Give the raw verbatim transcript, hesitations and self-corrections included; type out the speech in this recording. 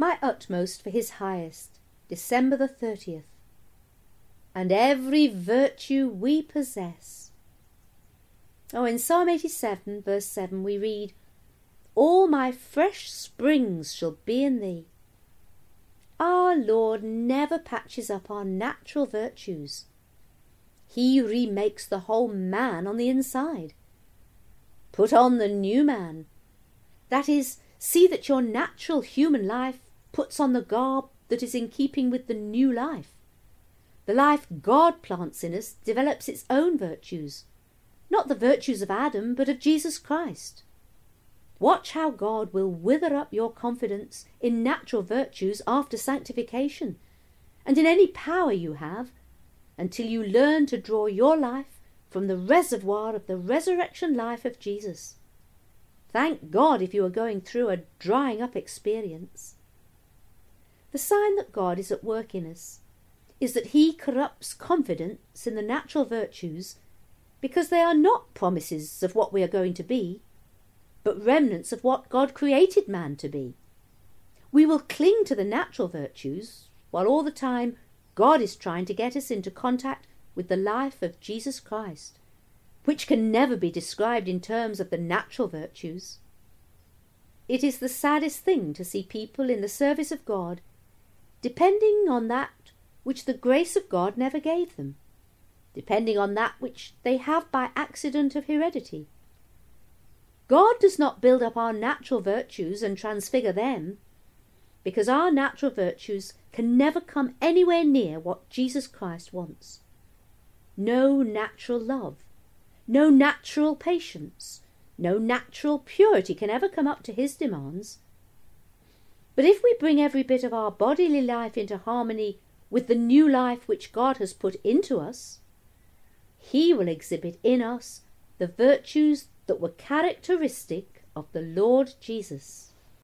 my utmost for his highest, December the thirtieth, and every virtue we possess. Oh, in Psalm eighty-seven, verse seven, we read, all my fresh springs shall be in thee. Our Lord never patches up our natural virtues. He remakes the whole man on the inside. Put on the new man. That is, see that your natural human life puts on the garb that is in keeping with the new life. The life God plants in us develops its own virtues, not the virtues of Adam, but of Jesus Christ. Watch how God will wither up your confidence in natural virtues after sanctification, and in any power you have, until you learn to draw your life from the reservoir of the resurrection life of Jesus. Thank God if you are going through a drying up experience. The sign that God is at work in us is that he corrupts confidence in the natural virtues because they are not promises of what we are going to be, but remnants of what God created man to be. We will cling to the natural virtues while all the time God is trying to get us into contact with the life of Jesus Christ, which can never be described in terms of the natural virtues. It is the saddest thing to see people in the service of God depending on that which the grace of God never gave them, depending on that which they have by accident of heredity. God does not build up our natural virtues and transfigure them, because our natural virtues can never come anywhere near what Jesus Christ wants. No natural love, no natural patience, no natural purity can ever come up to his demands. But if we bring every bit of our bodily life into harmony with the new life which God has put into us, he will exhibit in us the virtues that were characteristic of the Lord Jesus.